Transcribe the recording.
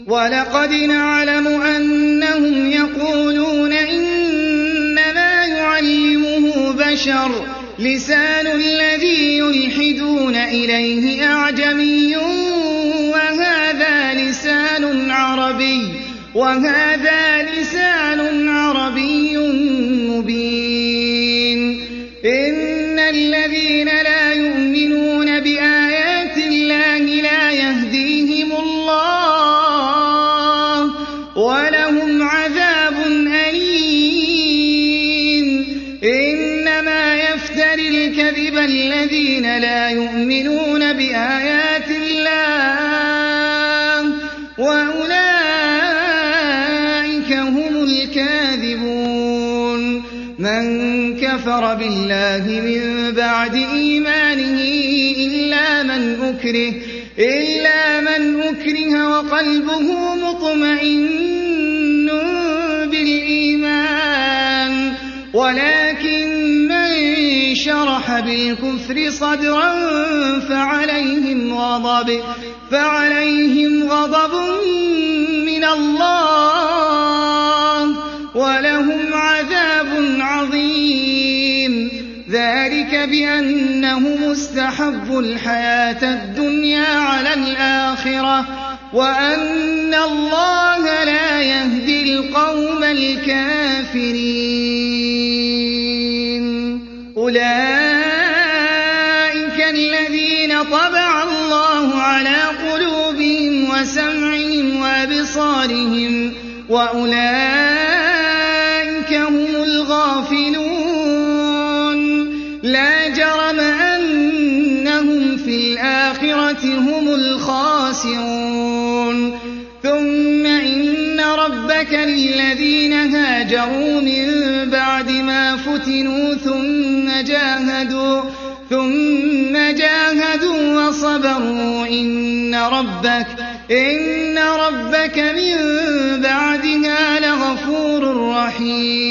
وَلَقَدْ نَعْلَمُ أَنَّهُمْ يَقُولُونَ إِنَّمَا يُعَلِّمُهُ بَشَرٌ لِّسَانُ الَّذِي يُلْحِدُونَ إِلَيْهِ أَعْجَمِيٌّ وَهَٰذَا لِسَانٌ عَرَبِيٌّ مُّبِينٌ إِنَّ الَّذِينَ لَا يُؤْمِنُونَ بِآيَاتِ اللَّهِ لَا يَهْدِيهِمُ اللَّهُ وَلَهُمْ عَذَابٌ أَلِيمٌ إِنَّمَا يَفْتَرِي الْكَذِبَ الَّذِينَ لَا يُؤْمِنُونَ بِآيَاتِ اللَّهِ وَأُولَٰئِكَ هُمُ الْكَاذِبُونَ مَن كَفَرَ بِاللَّهِ مِن بَعْدِ إِيمَانِهِ إِلَّا مَنْ أُكْرِهَ وَقَلْبُهُ مُطْمَئِنٌّ بِالْإِيمَانِ وَلَٰكِن مَّن شَرَحَ بِالْكُفْرِ صَدْرًا فَعَلَيْهِمْ غَضَبٌ مِّنَ اللَّهِ وَلَهُمْ عَذَابٌ عَظِيمٌ ذَٰلِكَ بِأَنَّهُمُ اسْتَحَبُّوا الْحَيَاةَ الدُّنْيَا عَلَى الْآخِرَةِ وَأَنَّ اللَّهَ لَا يَهْدِي الْقَوْمَ الْكَافِرِينَ أُولَٰئِكَ الَّذِينَ طَبَعَ اللَّهُ عَلَىٰ قُلُوبِهِمْ وَسَمْعِهِمْ وَأَبْصَارِهِمْ وَأُولَٰئِكَ هُمُ الْغَافِلُونَ لَا جَرَمَ أَنَّهُمْ فِي الْآخِرَةِ هُمُ الْخَاسِرُونَ ثُمَّ إِنَّ رَبَّكَ لِلَّذِينَ هَاجَرُوا مِن بَعْدِ مَا فُتِنُوا ثُمَّ جَاهَدُوا وَصَبَرُوا إِنَّ رَبَّكَ مِن بَعْدِهَا لَغَفُورٌ رَّحِيمٌ